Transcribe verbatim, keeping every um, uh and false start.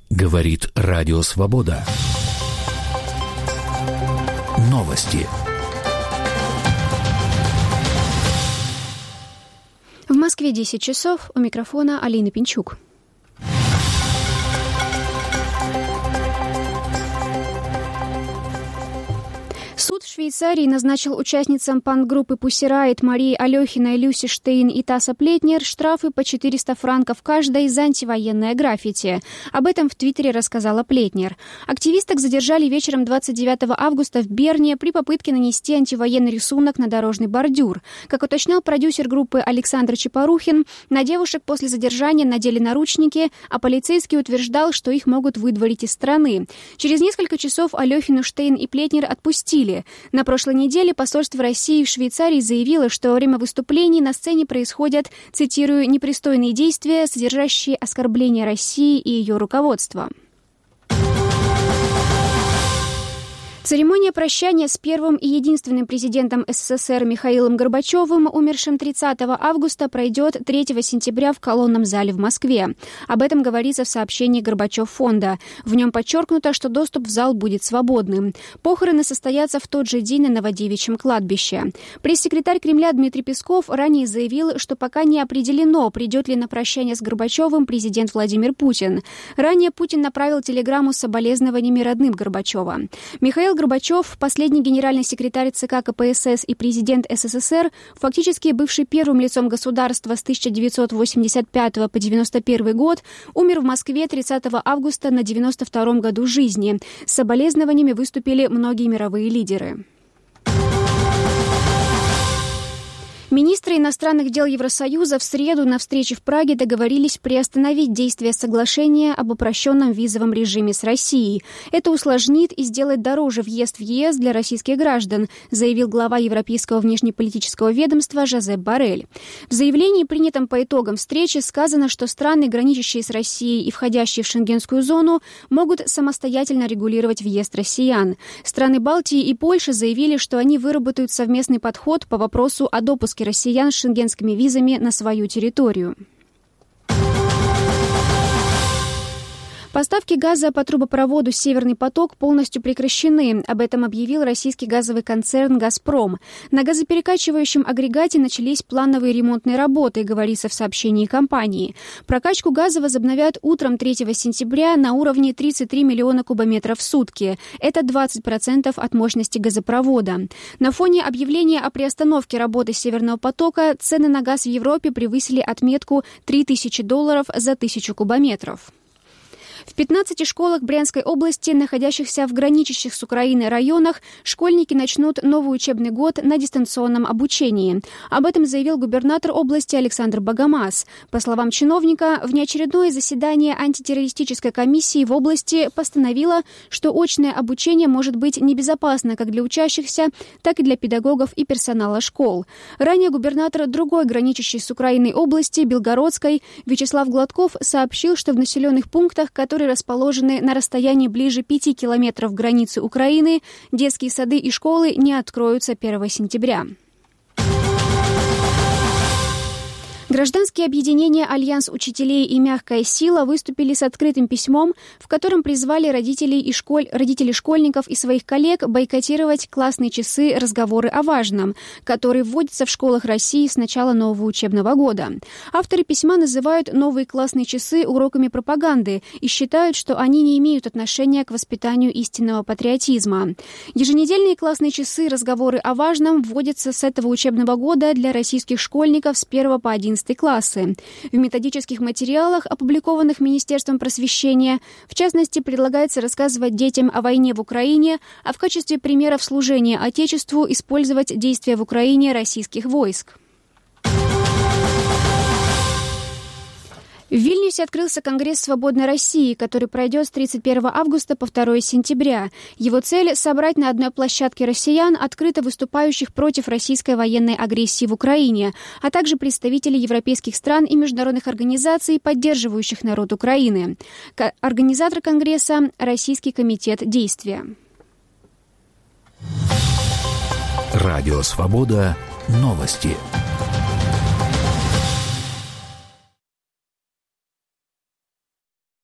Говорит Радио Свобода. Новости. В Москве десять часов. У микрофона Алина Пинчук. Суд в Швейцарии назначил участницам панк-группы Pussy Riot Марии Алехиной, Люси Штейн и Таса Плетнер штрафы по четыреста франков каждой за антивоенное граффити. Об этом в Твиттере рассказала Плетнер. Активисток задержали вечером двадцать девятого августа в Берне при попытке нанести антивоенный рисунок на дорожный бордюр. Как уточнял продюсер группы Александр Чепорухин, на девушек после задержания надели наручники, а полицейский утверждал, что их могут выдворить из страны. Через несколько часов Алехину, Штейн и Плетнер отпустили. На прошлой неделе посольство России в Швейцарии заявило, что во время выступлений на сцене происходят, цитирую, «непристойные действия, содержащие оскорбления России и ее руководства». Церемония прощания с первым и единственным президентом СССР Михаилом Горбачевым, умершим тридцатого августа, пройдет третьего сентября в Колонном зале в Москве. Об этом говорится в сообщении Горбачев-фонда. В нем подчеркнуто, что доступ в зал будет свободным. Похороны состоятся в тот же день на Новодевичьем кладбище. Пресс-секретарь Кремля Дмитрий Песков ранее заявил, что пока не определено, придет ли на прощание с Горбачевым президент Владимир Путин. Ранее Путин направил телеграмму с соболезнованиями родным Горбачева. Михаил Горбачев, последний генеральный секретарь ЦК КПСС и президент СССР, фактически бывший первым лицом государства с тысяча девятьсот восемьдесят пятого по девяносто первый год, умер в Москве тридцатого августа на девяносто втором году жизни. С соболезнованиями выступили многие мировые лидеры. Министры иностранных дел Евросоюза в среду на встрече в Праге договорились приостановить действие соглашения об упрощенном визовом режиме с Россией. Это усложнит и сделает дороже въезд в ЕС для российских граждан, заявил глава Европейского внешнеполитического ведомства Жозеп Боррель. В заявлении, принятом по итогам встречи, сказано, что страны, граничащие с Россией и входящие в шенгенскую зону, могут самостоятельно регулировать въезд россиян. Страны Балтии и Польши заявили, что они выработают совместный подход по вопросу о допуске россиян с шенгенскими визами на свою территорию. Поставки газа по трубопроводу «Северный поток» полностью прекращены. Об этом объявил российский газовый концерн «Газпром». На газоперекачивающем агрегате начались плановые ремонтные работы, говорится в сообщении компании. Прокачку газа возобновят утром третьего сентября на уровне тридцать три миллиона кубометров в сутки. Это двадцать процентов от мощности газопровода. На фоне объявления о приостановке работы «Северного потока» цены на газ в Европе превысили отметку три тысячи долларов за тысячу кубометров. В пятнадцати школах Брянской области, находящихся в граничащих с Украиной районах, школьники начнут новый учебный год на дистанционном обучении. Об этом заявил губернатор области Александр Богомаз. По словам чиновника, внеочередное заседание антитеррористической комиссии в области постановило, что очное обучение может быть небезопасно как для учащихся, так и для педагогов и персонала школ. Ранее губернатор другой граничащей с Украиной области, Белгородской, Вячеслав Гладков, сообщил, что в населенных пунктах, которые расположены на расстоянии ближе пяти километров к границе Украины, детские сады и школы не откроются первого сентября. Гражданские объединения «Альянс учителей» и «Мягкая сила» выступили с открытым письмом, в котором призвали родителей и школь... родителей школьников и своих коллег бойкотировать классные часы «Разговоры о важном», которые вводятся в школах России с начала нового учебного года. Авторы письма называют новые классные часы уроками пропаганды и считают, что они не имеют отношения к воспитанию истинного патриотизма. Еженедельные классные часы «Разговоры о важном» вводятся с этого учебного года для российских школьников с первого по одиннадцатый классы. В методических материалах, опубликованных Министерством просвещения, в частности, предлагается рассказывать детям о войне в Украине, а в качестве примеров служения Отечеству использовать действия в Украине российских войск. В Вильнюсе открылся Конгресс «Свободной России», который пройдет с тридцать первого августа по второго сентября. Его цель – собрать на одной площадке россиян, открыто выступающих против российской военной агрессии в Украине, а также представителей европейских стран и международных организаций, поддерживающих народ Украины. Организатор Конгресса – Российский комитет действия. Радио «Свобода». Новости.